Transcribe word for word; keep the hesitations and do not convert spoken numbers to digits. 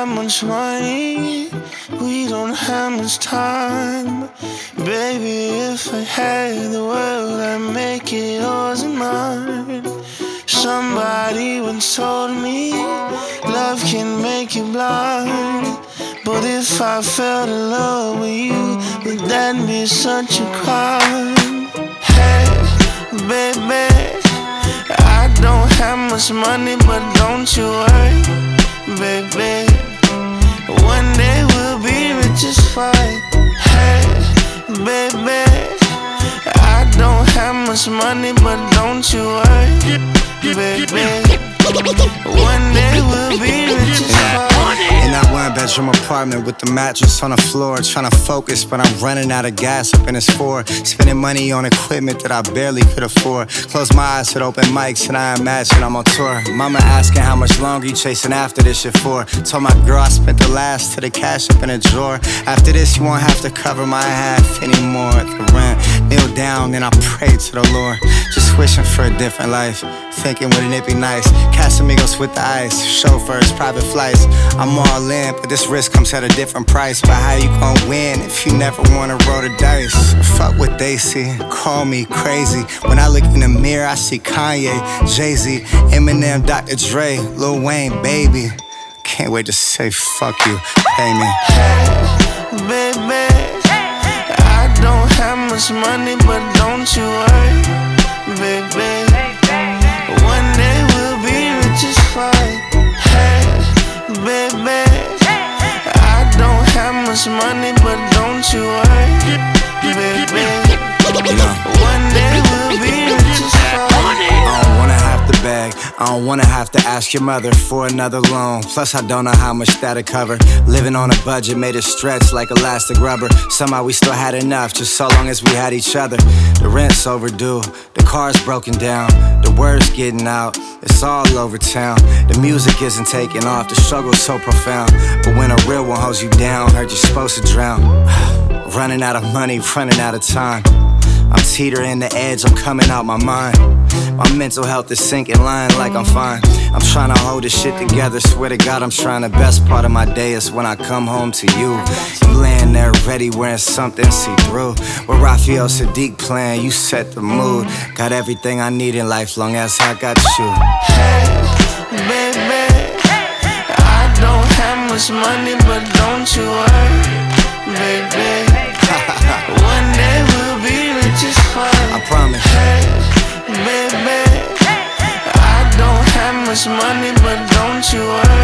have much money, we don't have much time. Baby, if I had the world, I'd make it yours and mine. Somebody once told me love can make you blind, but if I fell in love with you, would that be such a crime? Hey, baby, I don't have much money, but don't you worry, baby. One day we'll be rich as fuck. Hey, baby, I don't have much money, but don't you worry, baby. One day we'll be rich as fuck. In that one bedroom apartment with the mattress on the floor, trying to focus, but I'm running out of gas up in this Ford. Spending money on equipment that I barely could afford. Close my eyes at open mics and I imagine I'm on tour. Mama asking how much longer you chasing after this shit for. Told my girl I spent the last to the cash up in a drawer. After this you won't have to cover my half anymore. The rent, kneel down and I pray to the Lord. Just wishing for a different life, thinking wouldn't it be nice. Casamigos with the ice, chauffeurs, private flights. I'm all in, but this risk comes at a different price. But how you gon' win if you never wanna roll the dice? Fuck what they see, call me crazy. When I look in the mirror, I see Kanye, Jay-Z, Eminem, Doctor Dre, Lil Wayne, baby. Can't wait to say fuck you, pay me. Hey, baby, I don't have much money, but don't you worry, baby. One day we'll be rich as fuck. Hey, baby, I don't have much money, but don't you worry, baby. One day we'll be rich as fuck. I don't wanna have to beg, I don't wanna have to ask your mother for another loan. Plus I don't know how much that'll cover. Living on a budget made it stretch like elastic rubber. Somehow we still had enough, just so long as we had each other. The rent's overdue, the car's broken down, the word's getting out, it's all over town. The music isn't taking off, the struggle's so profound. But when a real one holds you down, heard you're supposed to drown. Running out of money, running out of time. I'm teetering the edge, I'm coming out my mind. My mental health is sinking, lying like I'm fine. I'm trying to hold this shit together, swear to God I'm trying. The best part of my day is when I come home to you. You laying there ready, wearing something see-through. With Raphael Sadiq playing, you set the mood. Got everything I need in life, long as I got you. Hey, baby, I don't have much money, but don't you worry, baby. One day we'll be rich as fuck. I promise. Hey, baby, I don't have much money, but don't you worry.